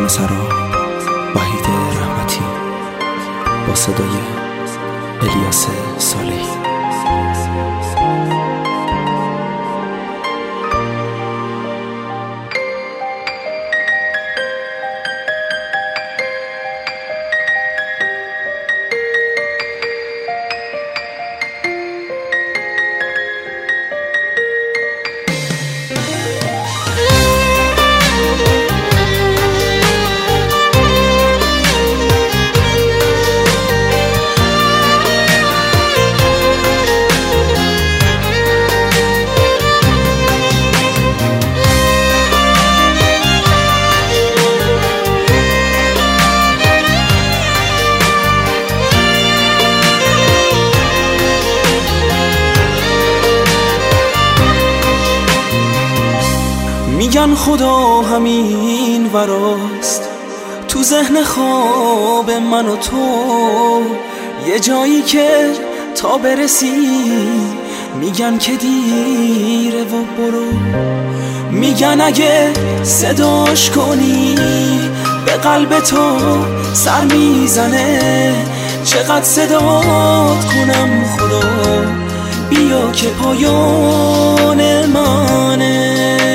خانم سرا، وحید رحمتی با صدای الیاس صالحی. میگن خدا همین وراست، تو ذهن خواب من و تو یه جایی که تا برسی میگن که دیره و برو. میگن اگه صداش کنی به قلب تو سر میزنه، چقدر صدات کنم خدا بیا که پایان منه.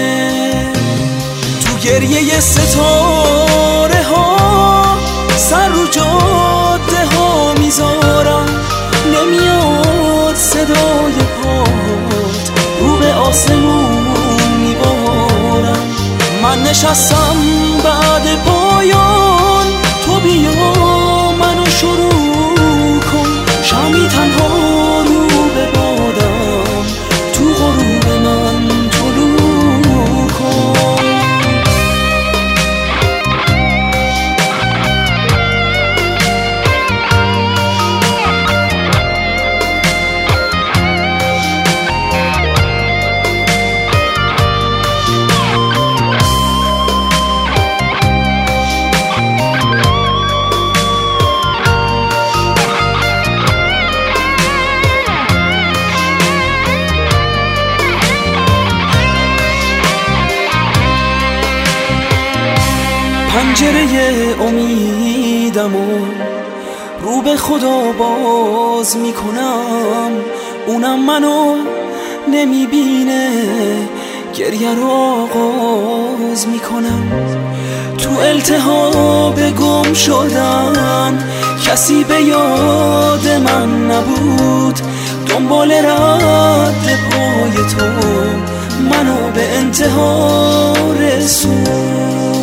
گریه ستاره ها سر رو جاده ها میذارم، نمیاد صدای پات رو به آسمون میبارم. من نشستم بعد پایان، تو بیا منو شروع کن، شمی تنها رو به بادم تو غروب من طلوع کن. پنجره امیدم و رو به خدا باز میکنم، اونم منو نمیبینه گریه رو آغاز میکنم. تو التهاب گم شدن کسی به یاد من نبود، دنبال رد پای تو منو به انتها رسون.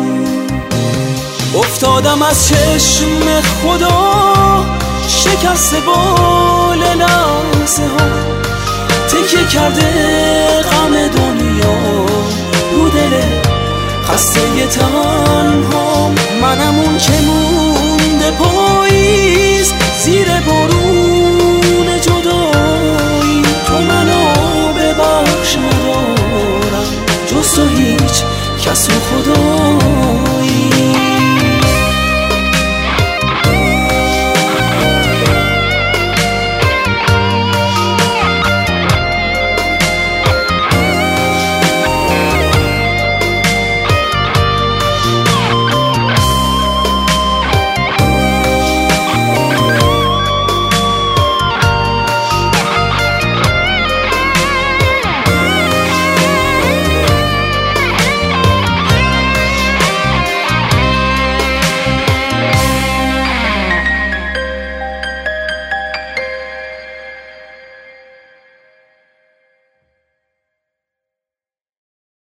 افتادم از چشم خدا شکسته بال لحظه ها، تکیه کرده غم دنیا رو دل خسته تنها. منم اون که مونده پاییز زیر بارون جدایی، تو منو ببخش ندارم جز تو هیچ کس و خدا.